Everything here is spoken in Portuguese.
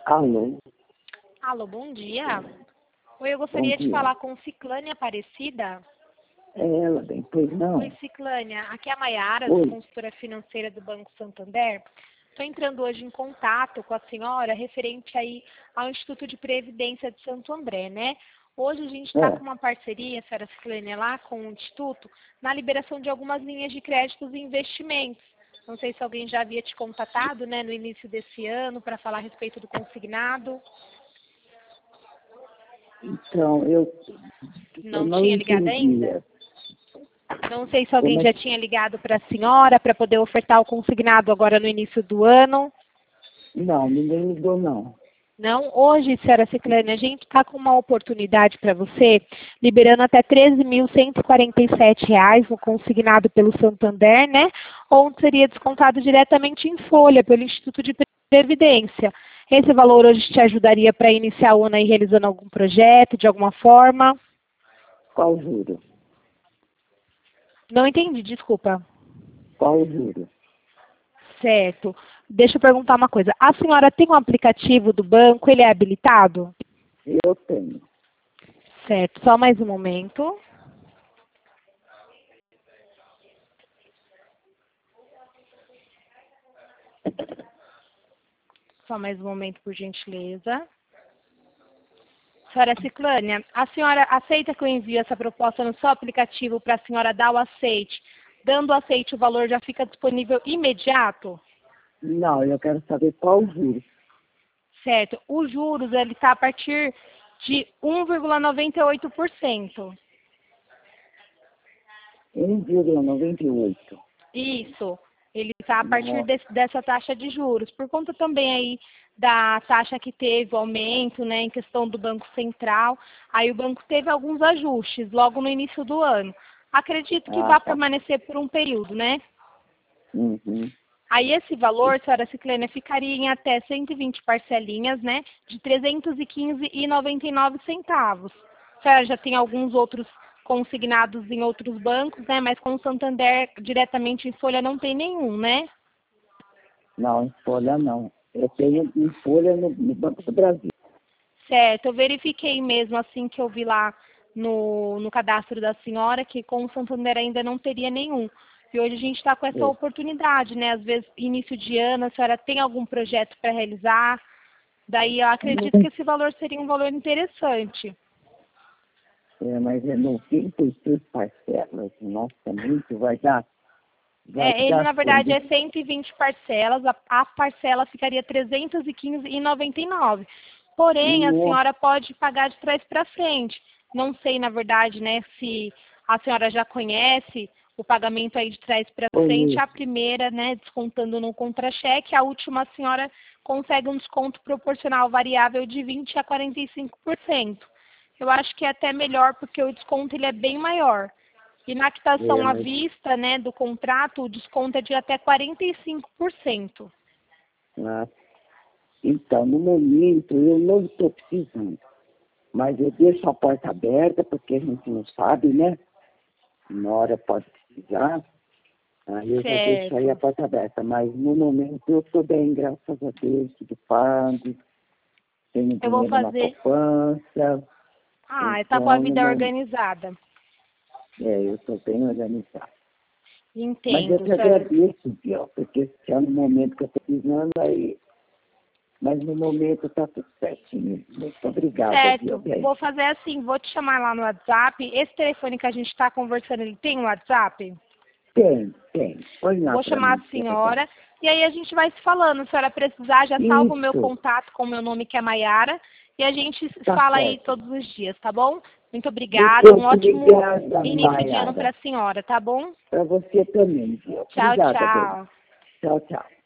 Alô, Alô, bom dia. Oi, eu bom gostaria de dia. falar com Ciclânia Aparecida. É ela, bem, pois não? Oi, Ciclânia. Aqui é a Maiara, Oi. consultora financeira do Banco Santander. Estou entrando hoje em contato com a senhora referente aí ao Instituto de Previdência de Santo André, né? Hoje a gente está com uma parceria, senhora Ciclânia, lá com o Instituto, na liberação de algumas linhas de créditos e investimentos. Não sei se alguém já havia te contatado, né, no início desse ano, para falar a respeito do consignado. Então, eu Não não tinha ligado entendi. ainda? Não sei se alguém Como é já que... tinha ligado para a senhora para poder ofertar o consignado agora no início do ano. Não, ninguém ligou, não. Não, hoje, senhora Ciclane, a gente está com uma oportunidade para você, liberando até R$ 13.147 no consignado pelo Santander, né? Onde seria descontado diretamente em folha pelo Instituto de Previdência. Esse valor hoje te ajudaria para iniciar o ano aí realizando algum projeto, de alguma forma? Qual o juro? Não entendi, desculpa. Qual o juro? Certo. Deixa eu perguntar uma coisa. A senhora tem um aplicativo do banco? Ele é habilitado? Eu tenho. Certo. Só mais um momento. Só mais um momento, por gentileza. Senhora Ciclânia, a senhora aceita que eu envie essa proposta no seu aplicativo para a senhora dar o aceite? Dando o aceite, o valor já fica disponível imediato? Não, eu quero saber qual o juro. Certo. Os juros, ele está a partir de 1,98%. 1,98. Isso. Ele está a partir Nossa, dessa taxa de juros. Por conta também aí da taxa que teve o aumento, né, em questão do Banco Central. Aí o banco teve alguns ajustes logo no início do ano. Acredito que vai tá. permanecer por um período, né? Uhum. Aí esse valor, senhora Ciclênia, ficaria em até 120 parcelinhas, né, de R$ 315,99. A senhora já tem alguns outros consignados em outros bancos, né, mas com o Santander diretamente em folha não tem nenhum, né? Não, em folha não. Eu tenho em folha no Banco do Brasil. Certo, eu verifiquei mesmo assim que eu vi lá no cadastro da senhora que com o Santander ainda não teria nenhum. E hoje a gente está com essa É. oportunidade, né? Às vezes, início de ano, a senhora tem algum projeto para realizar? Daí eu acredito que esse valor seria um valor interessante. Mas é 96 parcelas. Nossa, muito vai Ele, dar na verdade, quando? é 120 parcelas, a parcela ficaria R$ 315,99. Porém, a Nossa, senhora pode pagar de trás para frente. Não sei, na verdade, né, se a senhora já conhece o pagamento aí de trás para frente, conheço. a primeira, né, descontando no contra-cheque, a última a senhora consegue um desconto proporcional variável de 20% a 45%. Eu acho que é até melhor porque o desconto ele é bem maior. E na quitação à Mas, vista, né, do contrato, o desconto é de até 45%. ah, então, no momento, eu não estou precisando. Mas eu deixo a porta aberta, porque a gente não sabe, né? Uma hora pode precisar. Aí eu já deixo aí a Certo. porta aberta. Mas no momento eu estou bem, graças a Deus, tudo pago. Tenho Eu vou dinheiro na fazer. poupança. Está com a Então, no vida momento, organizada. eu estou bem organizado. Mas eu Entendo, te senhora. agradeço, Biel, porque se é no momento que eu estou precisando, aí. Mas no momento está tudo certinho. Muito obrigada, Biel. Certo. Vou fazer assim, vou te chamar lá no WhatsApp. Esse telefone que a gente está conversando, ele tem um WhatsApp? Tem. Põe lá Vou para chamar mim, a que é legal. senhora. E aí a gente vai se falando. Se a senhora precisar, já salva o meu Isso, contato com o meu nome, que é Maiara. E a gente tá fala aí certo. todos os dias, tá bom? Muito obrigada. Um Muito ótimo obrigada, início de ano Maiara. para a senhora, tá bom? Para você também, Biel. Tchau, Obrigada, dona. tchau. Tchau, tchau.